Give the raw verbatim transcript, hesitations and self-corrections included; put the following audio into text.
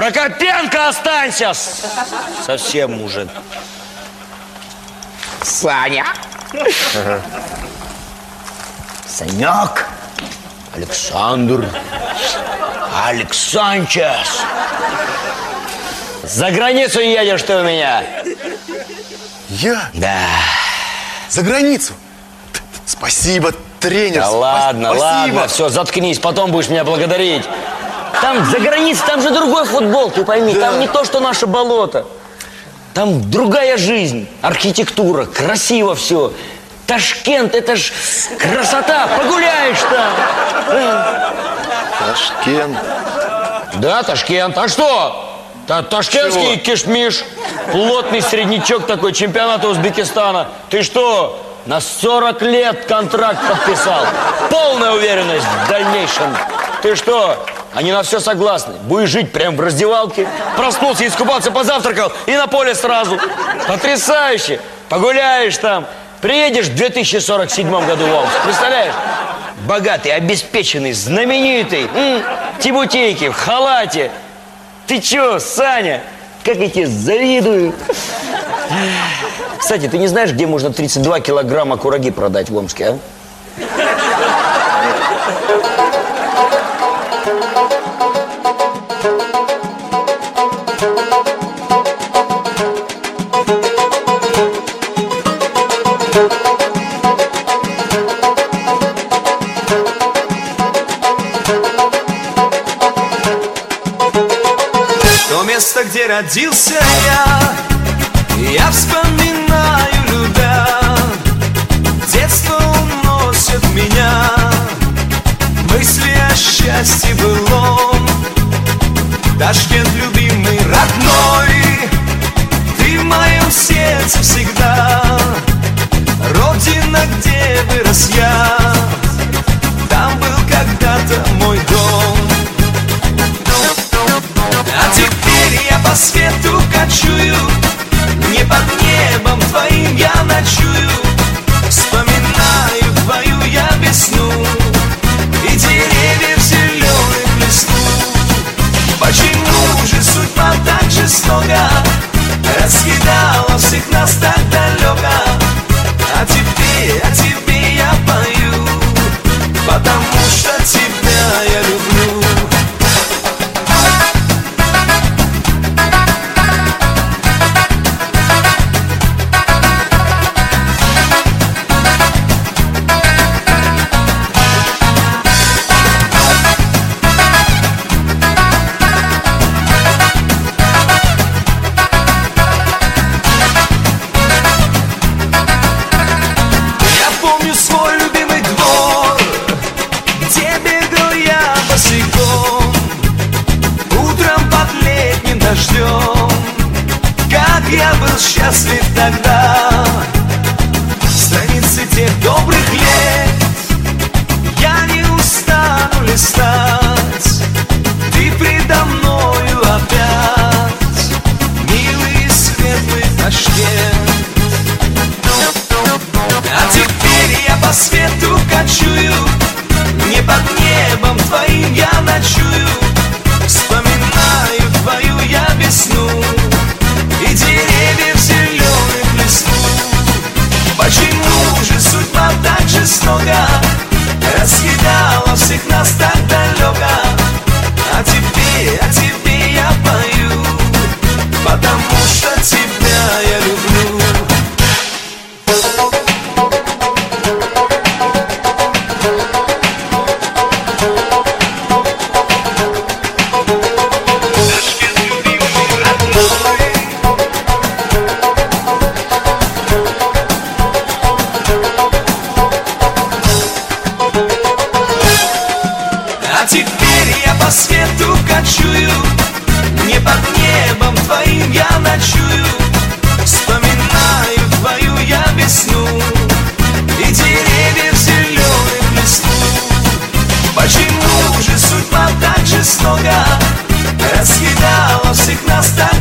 Прокопенко, останься! Совсем уже. Саня. Ага. Санек. Александр. Алексанчас. За границу едешь ты у меня. Я? Да. За границу? Спасибо, тренер. Да ладно, спасибо. ладно, все, заткнись, потом будешь меня благодарить. Там за границей, там же другой футбол, ты пойми, да. Там не то, что наше болото. Там другая жизнь, архитектура, красиво все. Ташкент, это ж красота, погуляешь там. Ташкент. Да, Ташкент. А что? Та ташкентский кишмиш, плотный среднячок такой, чемпионата Узбекистана. Ты что, на сорок лет контракт подписал? Полная уверенность в дальнейшем. Ты что, они на все согласны. Будешь жить прямо в раздевалке. Проснулся, искупался, позавтракал и на поле сразу. Потрясающе. Погуляешь там. Приедешь в две тысячи сорок седьмом году в Омск. Представляешь? Богатый, обеспеченный, знаменитый. М-м, тибутейки, в халате. Ты чё, Саня? Как я тебе завидую. Кстати, ты не знаешь, где можно тридцать два килограмма кураги продать в Омске, а? То место, где родился я, я вспоминаю, любя. Детство уносит меня, мысли о счастье былом. Ташкент, любимый, родной, ты в моем сердце всегда. Родина, где вырос я, там был когда-то мой дом. А теперь я по свету кочую, не под небом твоим я ночую. Вспоминаю твою я весну и деревьев зеленых листву. Почему же судьба так жестока раскидала всех нас так далеко? А тебе, а тебе я пою, потому что тебя я люблю. Как я был счастлив тогда, страницы тех добрых лет я не устану листать. Ты предо мною опять, милый светлый Ташкент. А теперь я по свету кочую, не под небом твоим я ночую. Вспоминаю твою я весну и деревьев зеленых листву. Почему же судьба так жестока раскидала всех нас так далеко? А тебе, а тебе я пою, потому что тебя я люблю. А теперь я по свету кочую, не под небом твоим я ночую. Вспоминаю твою я весну и деревьев зеленых листву. Почему же судьба так жестока раскидала всех нас так